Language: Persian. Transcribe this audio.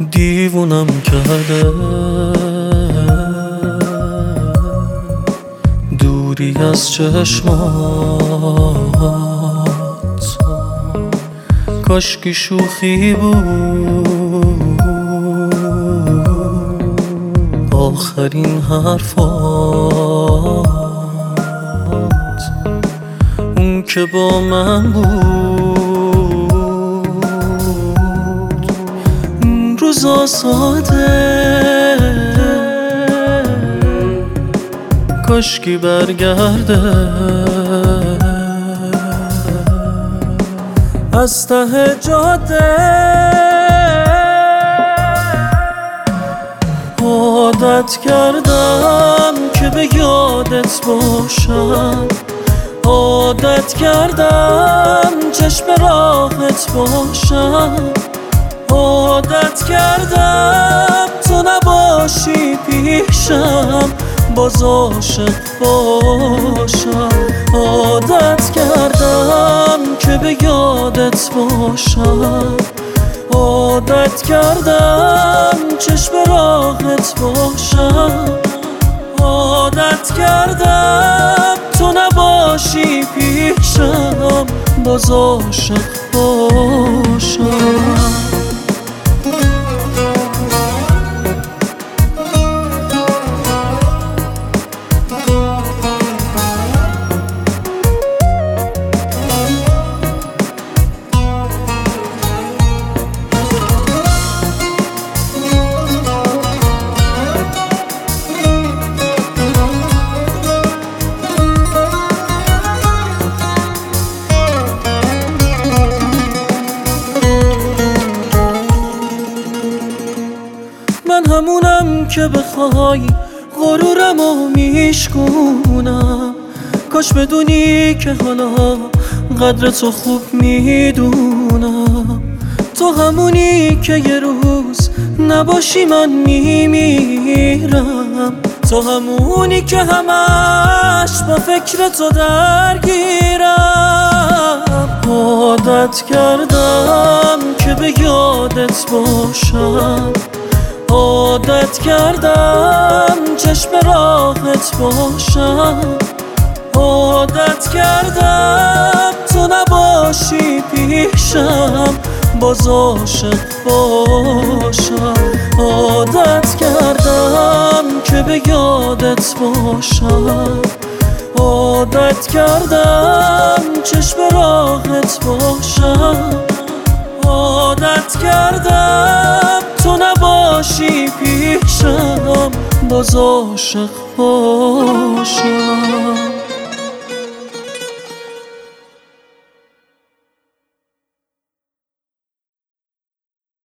دیوونم کرده دوری از چشمات، کاشکی شوخی بود آخرین حرفات. اون که با من بود اون روزا ساده، کاشکی برگرده از ته جاده. عادت کردم که به یادت باشم، عادت کردم چشم راهت باشم، عادت کردم تو نباشی پیشم باز عاشق باشم. عادت کردم که به یادت باشم، عادت کردم چشم راهت باشم، عادت کردم تو نباشی پیشم باز عاشق باشم. من همونم که بخوای غرورمو میشکونم، کاش بدونی که حالا قدر تو خوب میدونم. تو همونی که یه روز نباشی من میمیرم، تو همونی که همش با فکر تو درگیرم. عادت کردم که به یادت باشم، عادت کردم چشم راهت باشم، عادت کردم تو نباشی پیشم باز عاشق باشم. عادت کردم که به یادت باشم، عادت کردم چشم راهت باشم، عادت کردم تو نباشی پیشم باز عاشق باشم.